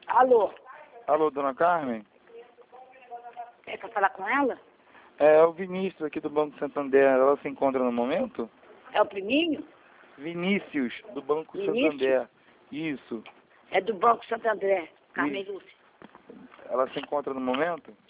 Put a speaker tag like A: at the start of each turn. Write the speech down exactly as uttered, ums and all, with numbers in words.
A: Alô?
B: Alô, dona Carmen?
A: É pra falar com ela?
B: É, é o Vinícius aqui do Banco Santander. Ela se encontra no momento?
A: É o priminho?
B: Vinícius, do Banco
A: Vinícius?
B: Santander. Isso.
A: É do Banco Santo André, Carmen
B: Isso.
A: Lúcia.
B: Ela se encontra no momento?